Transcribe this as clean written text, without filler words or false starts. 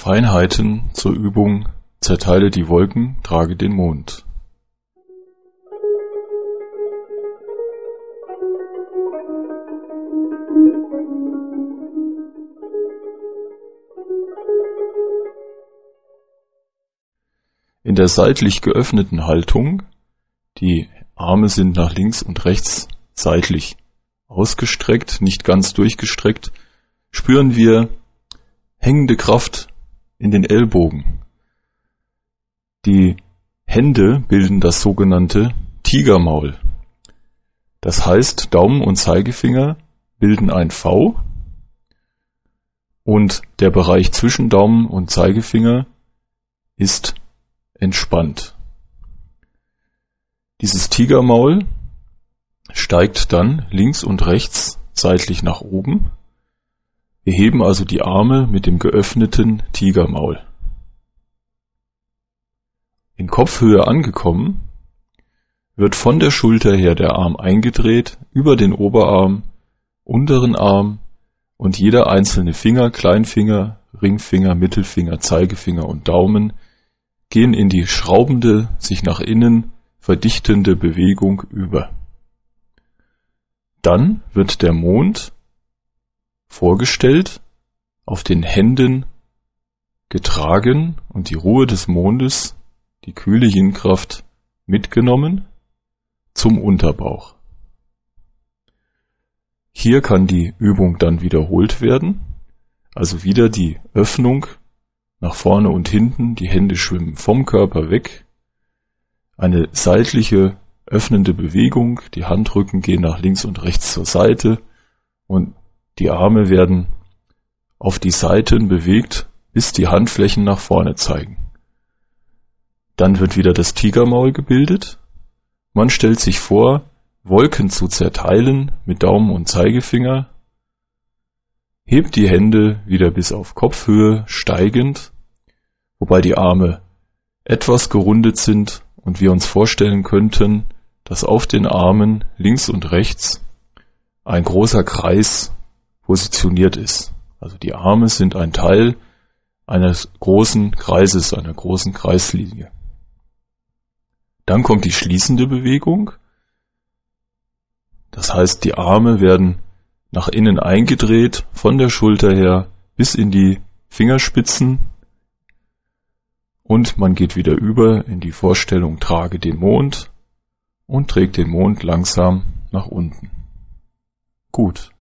Feinheiten zur Übung Zerteile die Wolken, trage den Mond. In der seitlich geöffneten Haltung, die Arme sind nach links und rechts seitlich ausgestreckt, nicht ganz durchgestreckt, spüren wir hängende Kraft in den Ellbogen. Die Hände bilden das sogenannte Tigermaul. Das heißt, Daumen und Zeigefinger bilden ein V und der Bereich zwischen Daumen und Zeigefinger ist entspannt. Dieses Tigermaul steigt dann links und rechts seitlich nach oben. Wir heben also die Arme mit dem geöffneten Tigermaul. In Kopfhöhe angekommen, wird von der Schulter her der Arm eingedreht, über den Oberarm, unteren Arm und jeder einzelne Finger, Kleinfinger, Ringfinger, Mittelfinger, Zeigefinger und Daumen gehen in die schraubende, sich nach innen verdichtende Bewegung über. Dann wird der Mond vorgestellt, auf den Händen getragen und die Ruhe des Mondes, die kühle Yin-Kraft mitgenommen zum Unterbauch. Hier kann die Übung dann wiederholt werden, also wieder die Öffnung nach vorne und hinten, die Hände schwimmen vom Körper weg, eine seitliche öffnende Bewegung, die Handrücken gehen nach links und rechts zur Seite und die Arme werden auf die Seiten bewegt, bis die Handflächen nach vorne zeigen. Dann wird wieder das Tigermaul gebildet. Man stellt sich vor, Wolken zu zerteilen mit Daumen und Zeigefinger, hebt die Hände wieder bis auf Kopfhöhe steigend, wobei die Arme etwas gerundet sind und wir uns vorstellen könnten, dass auf den Armen links und rechts ein großer Kreis positioniert ist. Also die Arme sind ein Teil eines großen Kreises, einer großen Kreislinie. Dann kommt die schließende Bewegung. Das heißt, die Arme werden nach innen eingedreht, von der Schulter her bis in die Fingerspitzen und man geht wieder über in die Vorstellung, trage den Mond und trägt den Mond langsam nach unten. Gut.